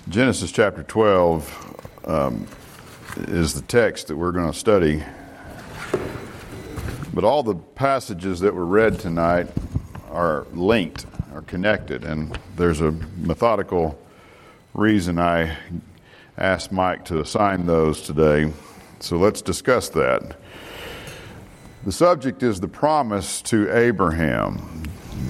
Genesis chapter 12 is the text that we're going to study. But all the passages that were read tonight are linked, are connected, and there's a methodical reason I asked Mike to assign those today. So let's discuss that. The subject is the promise to Abraham.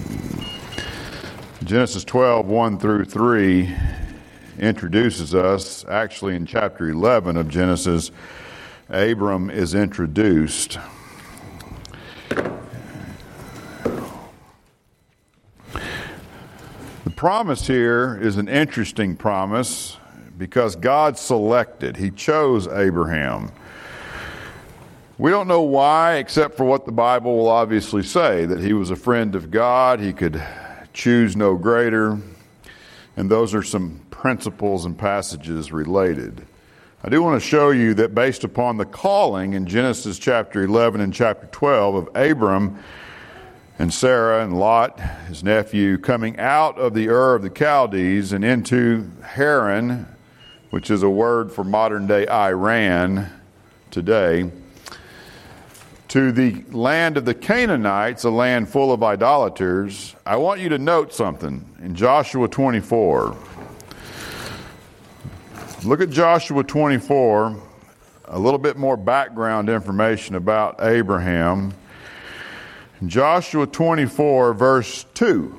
Genesis 12, 1 through 3 introduces us. Actually, in chapter 11 of Genesis, Abram is introduced. The promise here is an interesting promise because God selected. He chose Abraham. We don't know why, except for what the Bible will obviously say, that he was a friend of God, he could choose no greater, and those are some principles and passages related. I do want to show you that based upon the calling in Genesis chapter 11 and chapter 12 of Abram and Sarah and Lot, his nephew, coming out of the Ur of the Chaldees and into Haran, which is a word for modern-day Iran today, to the land of the Canaanites, a land full of idolaters. I want you to note something in Joshua 24. Look at Joshua 24, a little bit more background information about Abraham. Joshua 24, verse 2.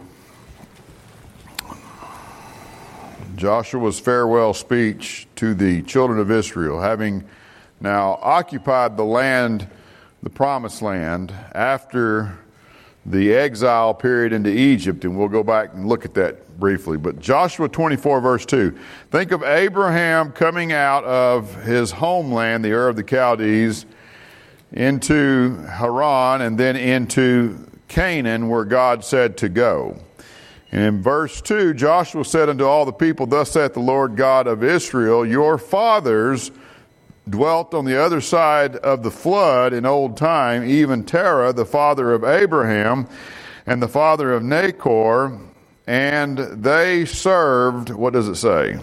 Joshua's farewell speech to the children of Israel, having now occupied the land, the promised land, after the exile period into Egypt, and we'll go back and look at that briefly. But Joshua 24, verse 2. Think of Abraham coming out of his homeland, the Ur of the Chaldees, into Haran, and then into Canaan, where God said to go. And in verse 2, Joshua said unto all the people, Thus saith the Lord God of Israel, Your fathers dwelt on the other side of the flood in old time, even Terah, the father of Abraham, and the father of Nahor, and they served, what does it say?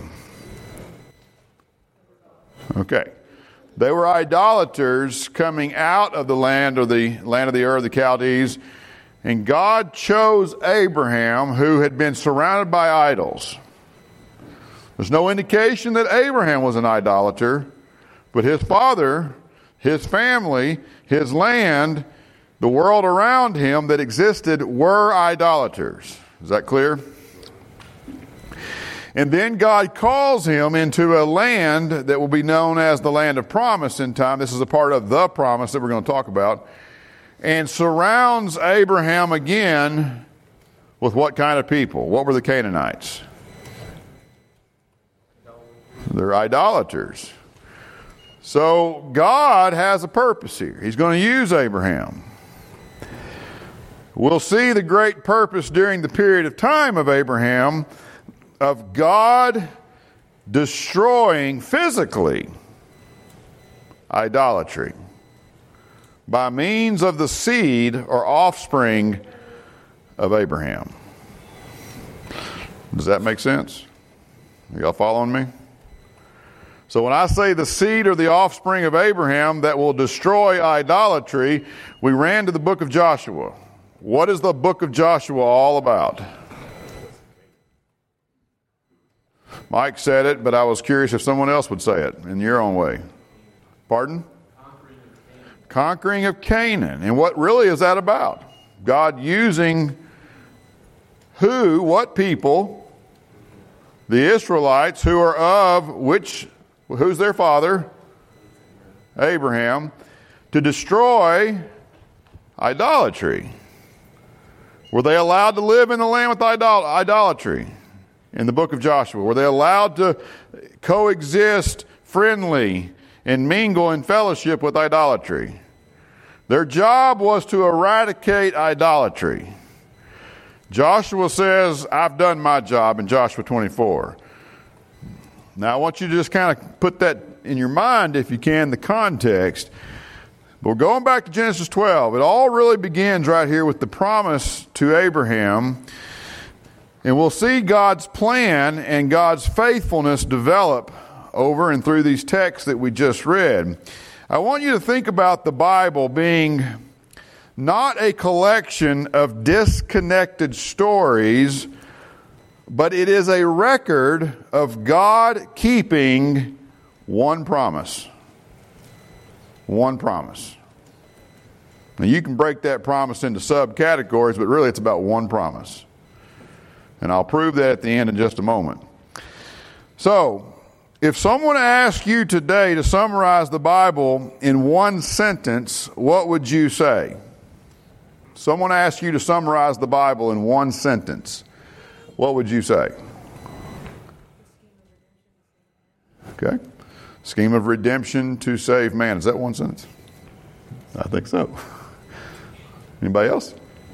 Okay. They were idolaters coming out of the land of the Ur of the Chaldees, and God chose Abraham, who had been surrounded by idols. There's no indication that Abraham was an idolater, but his father, his family, his land, the world around him that existed were idolaters. Is that clear? And then God calls him into a land that will be known as the land of promise in time. This is a part of the promise that we're going to talk about. And surrounds Abraham again with what kind of people? What were the Canaanites? They're idolaters. So God has a purpose here. He's going to use Abraham. We'll see the great purpose during the period of time of Abraham of God destroying physically idolatry by means of the seed or offspring of Abraham. Does that make sense? Are y'all following me? So when I say the seed or the offspring of Abraham that will destroy idolatry, we ran to the book of Joshua. What is the book of Joshua all about? Mike said it, but I was curious if someone else would say it in your own way. Pardon? Conquering of Canaan. And what really is that about? God using who, what people? The Israelites, who are of which, who's their father? Abraham. To destroy idolatry. Were they allowed to live in the land with idolatry? In the book of Joshua, were they allowed to coexist friendly and mingle in fellowship with idolatry? Their job was to eradicate idolatry. Joshua says, I've done my job in Joshua 24. Now I want you to just kind of put that in your mind, if you can, the context. But we're going back to Genesis 12. It all really begins right here with the promise to Abraham And we'll see God's plan and God's faithfulness develop over and through these texts that we just read. I want you to think about the Bible being not a collection of disconnected stories, but it is a record of God keeping one promise. One promise. Now you can break that promise into subcategories, but really it's about one promise. And I'll prove that at the end in just a moment. So, if someone asked you today to summarize the Bible in one sentence, what would you say? Someone asked you to summarize the Bible in one sentence, what would you say? Okay. Scheme of redemption to save man. Is that one sentence? I think so. Anybody else?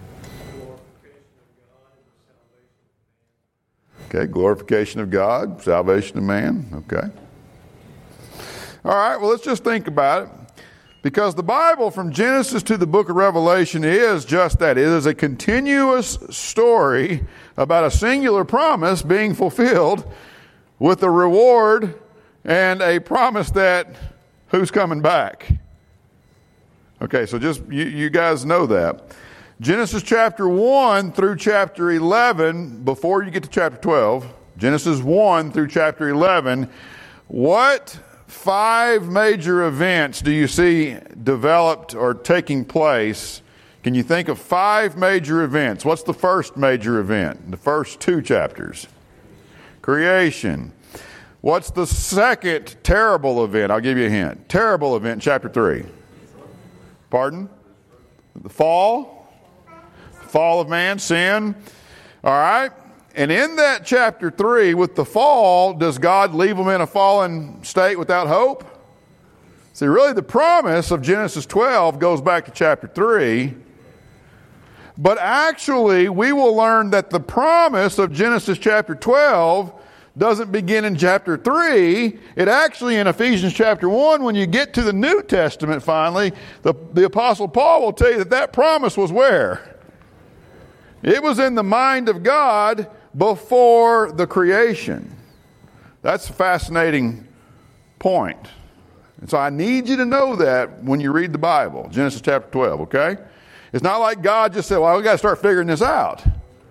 Okay, glorification of God, salvation of man. Okay. All right, well, let's just think about it. Because the Bible, from Genesis to the book of Revelation, is just that. It is a continuous story about a singular promise being fulfilled with a reward and a promise that who's coming back. Okay, so just you guys know that. Genesis chapter 1 through chapter 11, before you get to chapter 12, Genesis 1 through chapter 11, what 5 major events do you see developed or taking place? Can you think of 5 major events? What's the first major event? The first 2 chapters. Creation. What's the second terrible event? I'll give you a hint. Terrible event, chapter 3. Pardon? The fall. Fall of man, sin. All right. And in that chapter 3, with the fall, does God leave them in a fallen state without hope? See, really the promise of Genesis 12 goes back to chapter 3. But actually, we will learn that the promise of Genesis chapter 12 doesn't begin in chapter 3. It actually, in Ephesians chapter 1, when you get to the New Testament finally, the Apostle Paul will tell you that promise was where? It was in the mind of God before the creation. That's a fascinating point. And so I need you to know that when you read the Bible, Genesis chapter 12, okay? It's not like God just said, well, we got to start figuring this out.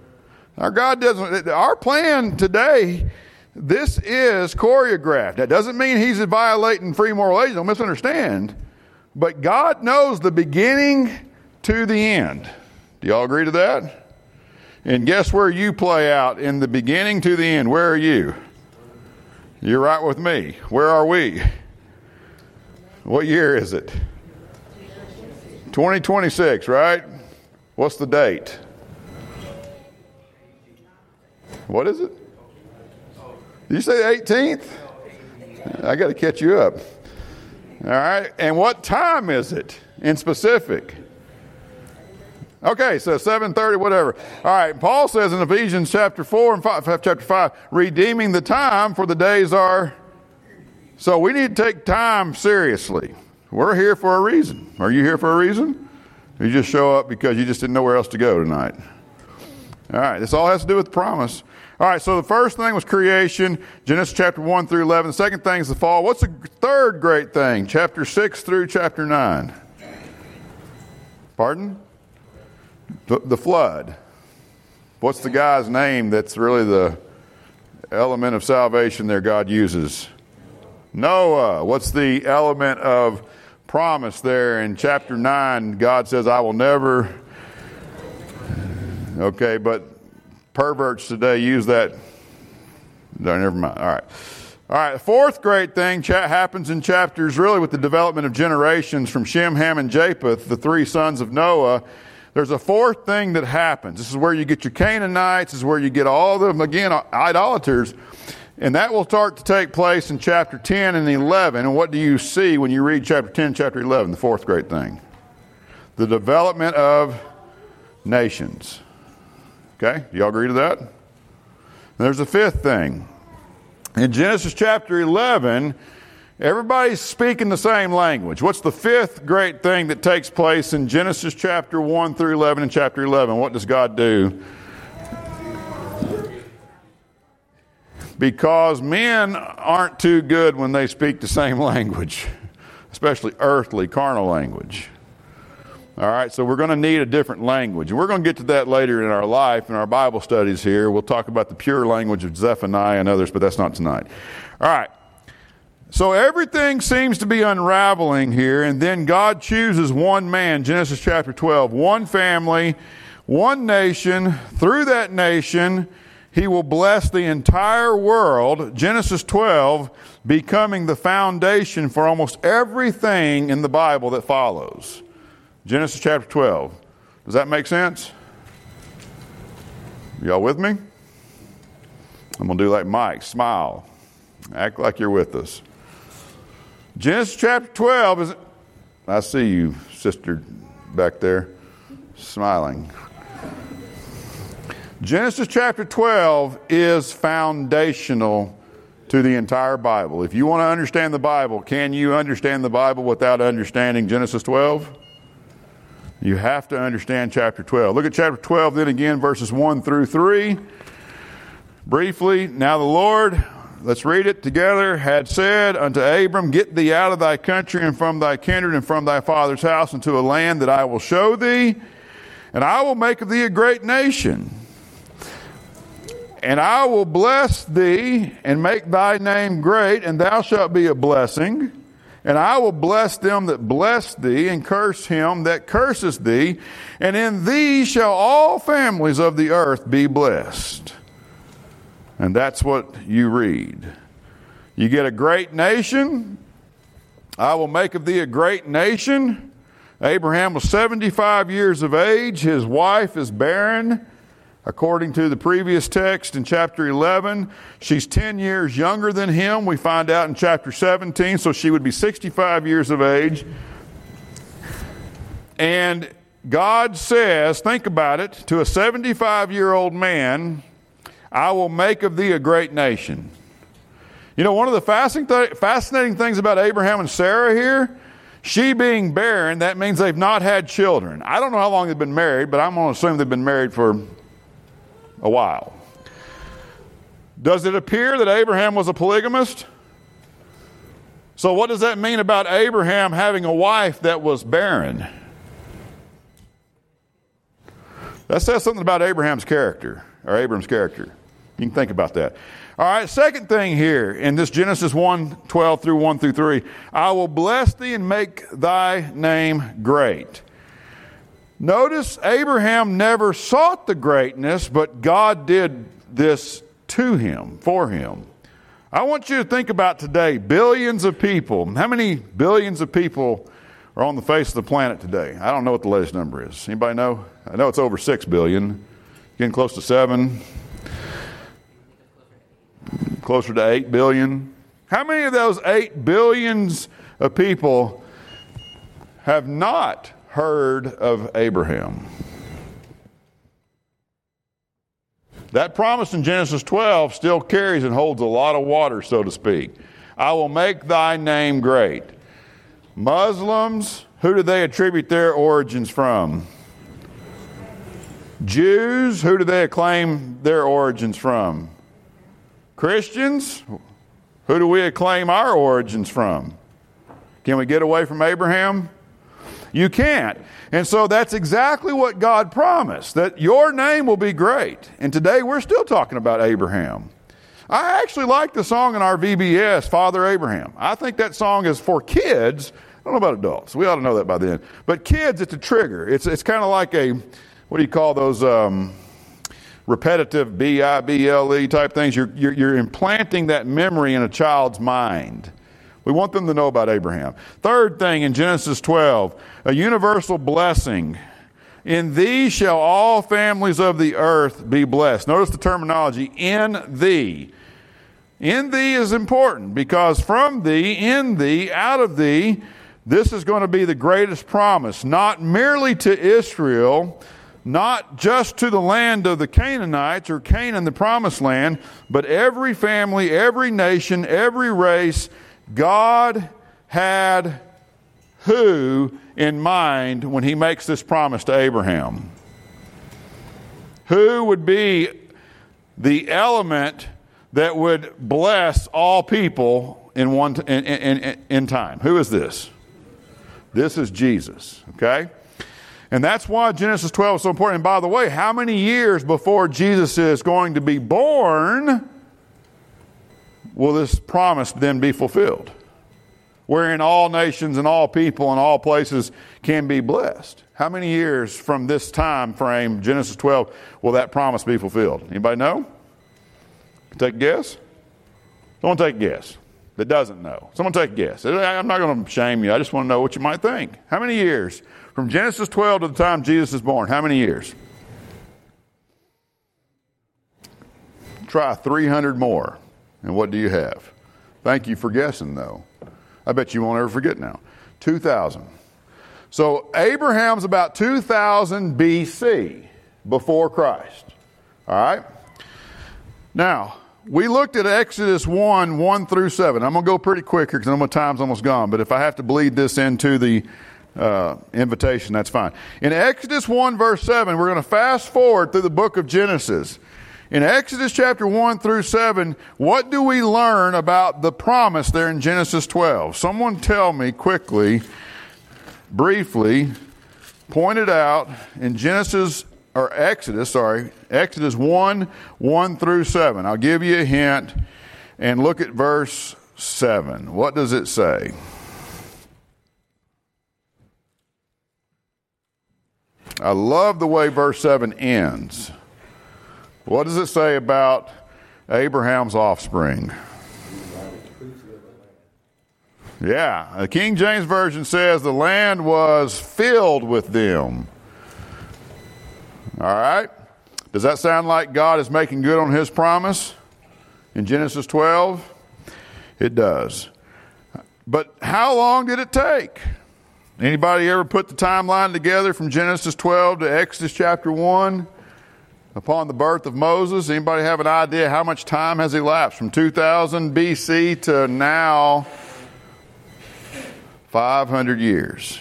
Our plan today, this is choreographed. That doesn't mean he's violating free moral agents. Don't misunderstand. But God knows the beginning to the end. Do y'all agree to that? And guess where you play out in the beginning to the end? Where are you? You're right with me. Where are we? What year is it? 2026, right? What's the date? What is it? Did you say the 18th? I got to catch you up. All right. And what time is it in specific? Okay, so 7:30, whatever. All right, Paul says in Ephesians chapter 4 and chapter 5, redeeming the time, for the days are... So we need to take time seriously. We're here for a reason. Are you here for a reason? Or you just show up because you just didn't know where else to go tonight? All right, this all has to do with promise. All right, so the first thing was creation, Genesis chapter 1 through 11. The second thing is the fall. What's the third great thing? Chapter 6 through chapter 9. Pardon? The flood. What's the guy's name that's really the element of salvation there God uses? Noah. What's the element of promise there in chapter 9? God says, I will never... Okay, but perverts today use that. No, never mind. All right. All right, the fourth great thing happens in chapters really with the development of generations from Shem, Ham, and Japheth, the 3 sons of Noah. There's a fourth thing that happens. This is where you get your Canaanites. This is where you get all of them, again, idolaters. And that will start to take place in chapter 10 and 11. And what do you see when you read chapter 10, chapter 11, the fourth great thing? The development of nations. Okay, do y'all agree to that? And there's a fifth thing. In Genesis chapter 11, everybody's speaking the same language. What's the fifth great thing that takes place in Genesis chapter 1 through 11 and chapter 11? What does God do? because men aren't too good when they speak the same language, especially earthly, carnal language. All right, so we're going to need a different language. And we're going to get to that later in our life, in our Bible studies here. We'll talk about the pure language of Zephaniah and others, but that's not tonight. All right, so everything seems to be unraveling here, and then God chooses one man, Genesis chapter 12, one family, one nation. Through that nation, he will bless the entire world, Genesis 12, becoming the foundation for almost everything in the Bible that follows. Genesis chapter 12. Does that make sense? Y'all with me? I'm going to do like Mike. Smile. Act like you're with us. Genesis chapter 12 is... I see you, sister, back there, smiling. Genesis chapter 12 is foundational to the entire Bible. If you want to understand the Bible, can you understand the Bible without understanding Genesis 12? You have to understand chapter 12. Look at chapter 12 then again, verses 1 through 3. Briefly, now the Lord, let's read it together, had said unto Abram, get thee out of thy country and from thy kindred and from thy father's house into a land that I will show thee, and I will make of thee a great nation. And I will bless thee and make thy name great, and thou shalt be a blessing. And I will bless them that bless thee, and curse him that curseth thee. And in thee shall all families of the earth be blessed. And that's what you read. You get a great nation. I will make of thee a great nation. Abraham was 75 years of age. His wife is barren. According to the previous text in chapter 11, she's 10 years younger than him. We find out in chapter 17, so she would be 65 years of age. And God says, think about it, to a 75-year-old man, I will make of thee a great nation. You know, one of the fascinating things about Abraham and Sarah here, she being barren, that means they've not had children. I don't know how long they've been married, but I'm going to assume they've been married for a while. Does it appear that Abraham was a polygamist? So what does that mean about Abraham having a wife that was barren? That says something about Abraham's character, or Abram's character. You can think about that. All right, second thing here in this Genesis 1:12 through 1 through 3. I will bless thee and make thy name great. Notice Abraham never sought the greatness, but God did this to him, for him. I want you to think about today, billions of people. How many billions of people are on the face of the planet today? I don't know what the latest number is. Anybody know? I know it's over 6 billion. Getting close to 7. Closer to 8 billion. How many of those 8 billions of people have not heard of Abraham? That promise in Genesis 12 still carries and holds a lot of water, so to speak. I will make thy name great. Muslims, who do they attribute their origins from? Jews, who do they acclaim their origins from? Christians, who do we acclaim our origins from? Can we get away from Abraham? You can't. And so that's exactly what God promised, that your name will be great. And today we're still talking about Abraham. I actually like the song in our VBS, Father Abraham. I think that song is for kids. I don't know about adults. We ought to know that by then. But kids, it's a trigger. It's kind of like a, what do you call those repetitive Bible type things? You're implanting that memory in a child's mind. We want them to know about Abraham. Third thing in Genesis 12, a universal blessing. In thee shall all families of the earth be blessed. Notice the terminology, in thee. In thee is important because from thee, in thee, out of thee, this is going to be the greatest promise, not merely to Israel, not just to the land of the Canaanites or Canaan, the promised land, but every family, every nation, every race. God had who in mind when he makes this promise to Abraham? Who would be the element that would bless all people in time. Who is this? This is Jesus, okay? And that's why Genesis 12 is so important. And by the way, how many years before Jesus is going to be born will this promise then be fulfilled? Wherein all nations and all people and all places can be blessed. How many years from this time frame, Genesis 12, will that promise be fulfilled? Anybody know? Take a guess? Someone take a guess that doesn't know. Someone take a guess. I'm not going to shame you. I just want to know what you might think. How many years? From Genesis 12 to the time Jesus is born, how many years? Try 300 more. And what do you have? Thank you for guessing, though. I bet you won't ever forget now. 2,000. So Abraham's about 2,000 BC, before Christ. All right? Now, we looked at Exodus 1 through 7. I'm going to go pretty quick here because I know my time's almost gone. But if I have to bleed this into the invitation, that's fine. In Exodus 1 verse 7, we're going to fast forward through the book of Genesis. In Exodus chapter 1 through 7, what do we learn about the promise there in Genesis 12? Someone tell me quickly, briefly, point it out in Exodus 1 through 7. I'll give you a hint and look at verse 7. What does it say? I love the way verse 7 ends. What does it say about Abraham's offspring? Yeah, the King James Version says the land was filled with them. All right? Does that sound like God is making good on his promise in Genesis 12? It does. But how long did it take? Anybody ever put the timeline together from Genesis 12 to Exodus chapter 1 upon the birth of Moses? Anybody have an idea how much time has elapsed from 2000 BC to now? 500 years.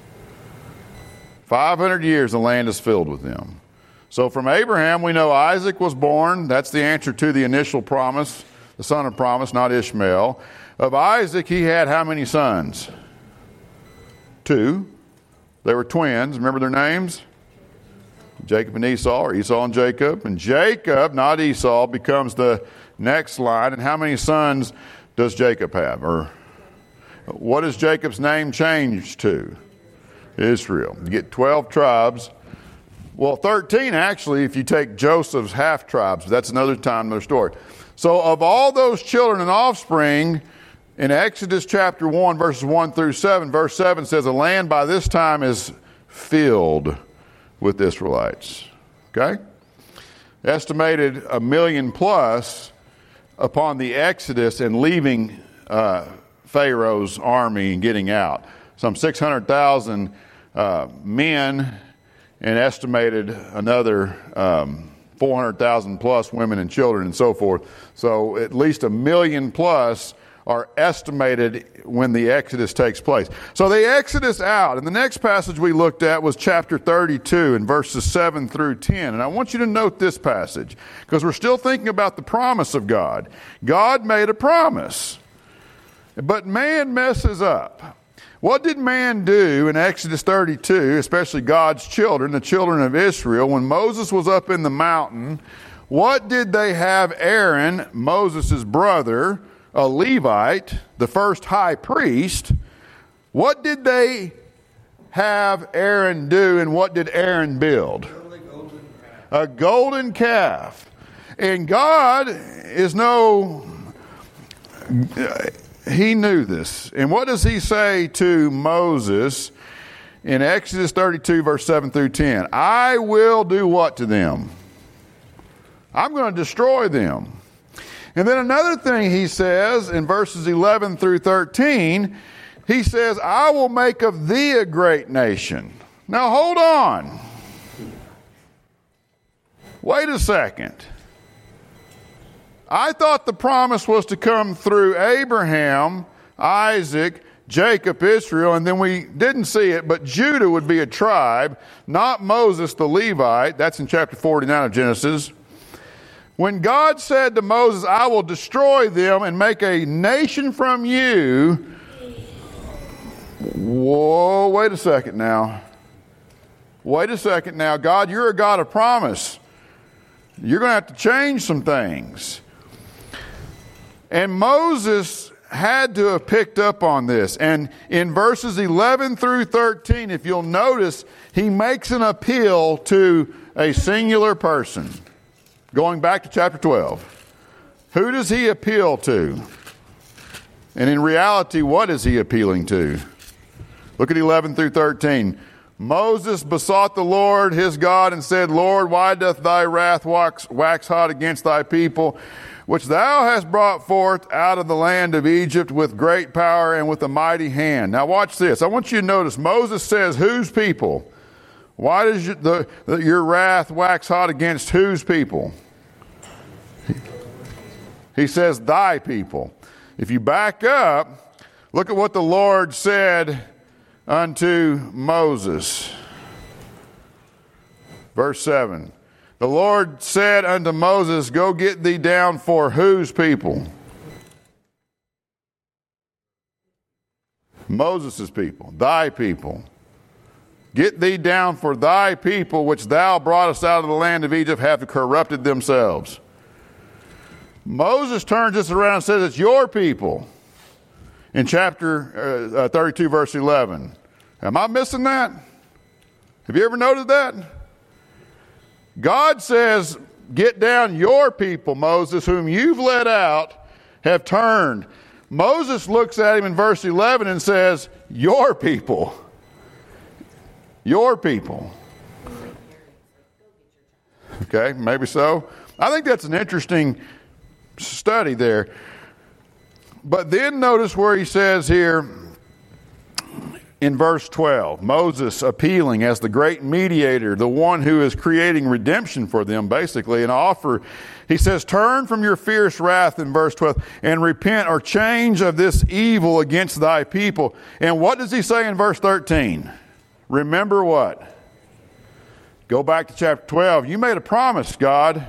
500 years the land is filled with them. So from Abraham we know Isaac was born. That's the answer to the initial promise, the son of promise, not Ishmael. Of Isaac he had how many sons? 2. They were twins. Remember their names? Jacob and Esau, or Esau and Jacob. And Jacob, not Esau, becomes the next line. And how many sons does Jacob have? Or what is Jacob's name changed to? Israel. You get 12 tribes. Well, 13 actually if you take Joseph's half tribes. That's another time, another story. So of all those children and offspring, in Exodus chapter 1, verses 1 through 7, verse 7 says, the land by this time is filled with Israelites. Okay? Estimated 1 million plus upon the Exodus and leaving Pharaoh's army and getting out. Some 600,000 men and estimated another 400,000 plus women and children and so forth. So at least 1 million plus are estimated when the Exodus takes place. So the Exodus out. And the next passage we looked at was chapter 32 and verses 7 through 10. And I want you to note this passage because we're still thinking about the promise of God. God made a promise, but man messes up. What did man do in Exodus 32, especially God's children, the children of Israel, when Moses was up in the mountain? What did they have Aaron, Moses' brother, a Levite, the first high priest? What did they have Aaron do, and what did Aaron build? A golden calf. And God is he knew this. And what does he say to Moses in Exodus 32, verse 7 through 10? I will do what to them? I'm going to destroy them. And then another thing he says in verses 11 through 13, he says, I will make of thee a great nation. Now hold on. Wait a second. I thought the promise was to come through Abraham, Isaac, Jacob, Israel, and then we didn't see it, but Judah would be a tribe, not Moses the Levite. That's in chapter 49 of Genesis. When God said to Moses, I will destroy them and make a nation from you. Whoa, wait a second now. Wait a second now. God, you're a God of promise. You're going to have to change some things. And Moses had to have picked up on this. And in verses 11 through 13, if you'll notice, he makes an appeal to a singular person. Going back to chapter 12. Who does he appeal to? And in reality, what is he appealing to? Look at 11 through 13. Moses besought the Lord his God and said, Lord, why doth thy wrath wax hot against thy people, which thou hast brought forth out of the land of Egypt with great power and with a mighty hand? Now watch this. I want you to notice Moses says, whose people? Why does your wrath wax hot against whose people? He says, thy people. If you back up, look at what the Lord said unto Moses. Verse 7. The Lord said unto Moses, go get thee down for whose people? Moses' people, thy people. Get thee down, for thy people which thou broughtest out of the land of Egypt have corrupted themselves. Moses turns this around and says it's your people. In chapter 32, verse 11. Am I missing that? Have you ever noted that? God says, get down, your people, Moses, whom you've led out, have turned. Moses looks at him in verse 11 and says, your people. Your people. Okay, maybe so. I think that's an interesting study there. But then notice where he says here in verse 12, Moses appealing as the great mediator, the one who is creating redemption for them, basically, an offer. He says, turn from your fierce wrath in verse 12 and repent or change of this evil against thy people. And what does he say in verse 13? Remember what? Go back to chapter 12. You made a promise, God.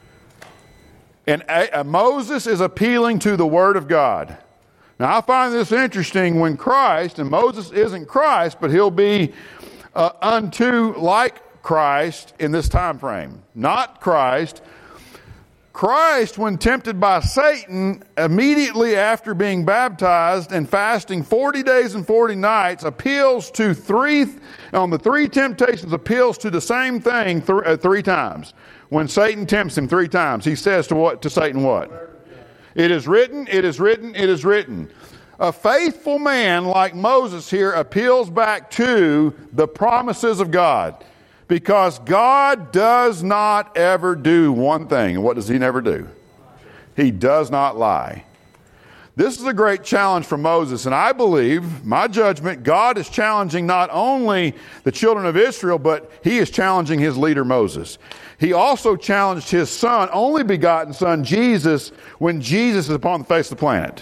And Moses is appealing to the Word of God. Now, I find this interesting when Christ, and Moses isn't Christ, but he'll be unto like Christ in this time frame. Not Christ. Christ, when tempted by Satan, immediately after being baptized and fasting 40 days and 40 nights, appeals to on the three temptations, appeals to the same thing three times. When Satan tempts him three times, he says to Satan what? It is written, it is written, it is written. A faithful man like Moses here appeals back to the promises of God. Because God does not ever do one thing. And what does he never do? He does not lie. This is a great challenge for Moses. And I believe, my judgment, God is challenging not only the children of Israel, but he is challenging his leader Moses. He also challenged his son, only begotten son, Jesus, when Jesus is upon the face of the planet.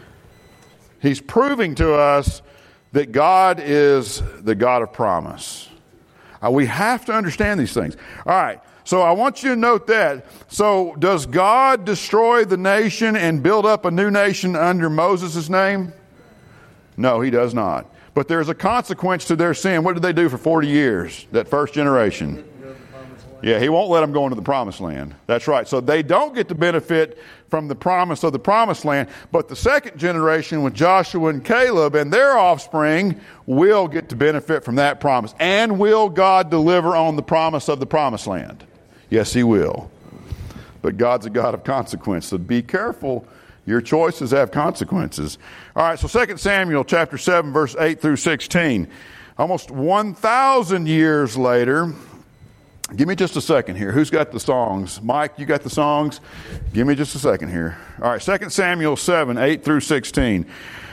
He's proving to us that God is the God of promise. We have to understand these things. All right, so I want you to note that. So does God destroy the nation and build up a new nation under Moses' name? No, he does not. But there's a consequence to their sin. What did they do for 40 years, that first generation? Yeah, he won't let them go into the promised land. That's right. So they don't get to benefit from the promise of the promised land. But the second generation with Joshua and Caleb and their offspring will get to benefit from that promise. And will God deliver on the promise of the promised land? Yes, he will. But God's a God of consequence. So be careful. Your choices have consequences. All right, so 2 Samuel chapter 7, verse 8 through 16. Almost 1,000 years later. Give me just a second here. Who's got the songs? Mike, you got the songs? Give me just a second here. All right, 2 Samuel 7, 8 through 16.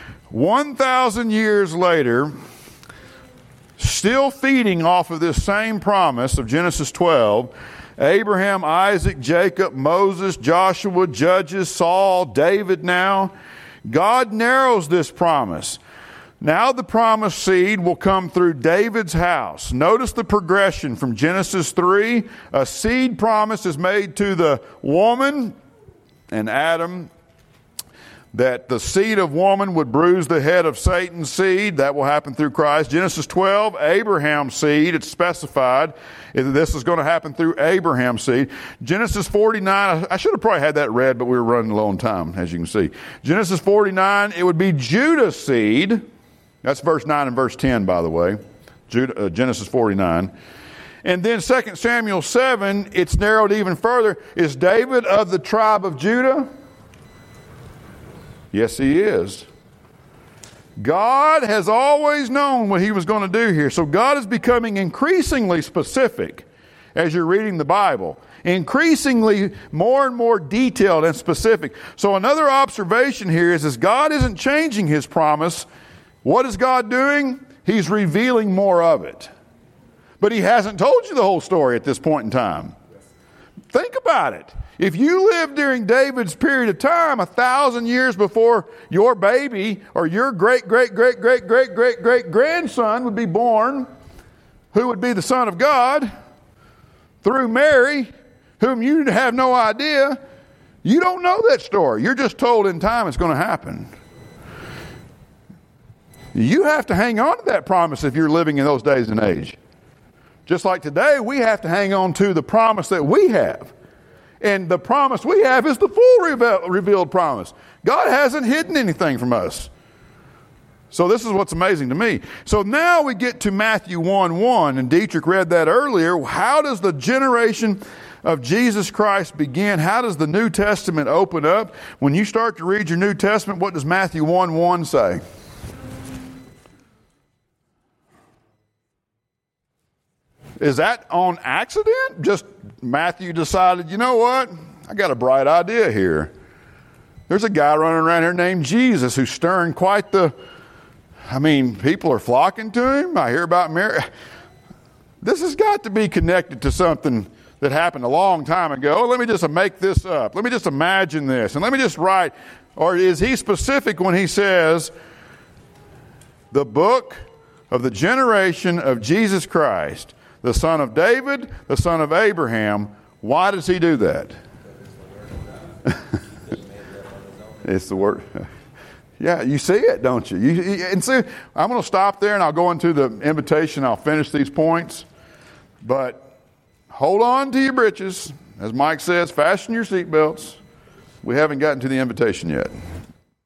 1,000 years later, still feeding off of this same promise of Genesis 12, Abraham, Isaac, Jacob, Moses, Joshua, Judges, Saul, David now, God narrows this promise Now the promised seed will come through David's house. Notice the progression from Genesis 3. A seed promise is made to the woman and Adam, that the seed of woman would bruise the head of Satan's seed. That will happen through Christ. Genesis 12, Abraham's seed. It's specified this is going to happen through Abraham's seed. Genesis 49, I should have probably had that read, but we were running low on time, as you can see. Genesis 49, it would be Judah's seed. That's verse 9 and verse 10, by the way. Genesis 49. And then 2 Samuel 7, it's narrowed even further. Is David of the tribe of Judah? Yes, he is. God has always known what he was going to do here. So God is becoming increasingly specific as you're reading the Bible. Increasingly more and more detailed and specific. So another observation here is God isn't changing his promise. What is God doing? He's revealing more of it. But he hasn't told you the whole story at this point in time. Think about it. If you lived during David's period of time, 1,000 years before your baby or your great-great-great-great-great-great-great-grandson would be born, who would be the Son of God, through Mary, whom you have no idea, you don't know that story. You're just told in time it's going to happen. You have to hang on to that promise if you're living in those days and age. Just like today, we have to hang on to the promise that we have. And the promise we have is the full revealed promise. God hasn't hidden anything from us. So this is what's amazing to me. So now we get to Matthew 1:1, and Dietrich read that earlier. How does the generation of Jesus Christ begin? How does the New Testament open up? When you start to read your New Testament, what does Matthew 1:1 say? Is that on accident? Just Matthew decided, you know what? I got a bright idea here. There's a guy running around here named Jesus who's stirring quite the... people are flocking to him. I hear about Mary. This has got to be connected to something that happened a long time ago. Let me just make this up. Let me just imagine this. And let me just write. Or is he specific when he says, the book of the generation of Jesus Christ, the son of David, the son of Abraham? Why does he do that? It's the word. Yeah, you see it, don't you? And see, I'm going to stop there and I'll go into the invitation. I'll finish these points. But hold on to your britches. As Mike says, fasten your seatbelts. We haven't gotten to the invitation yet.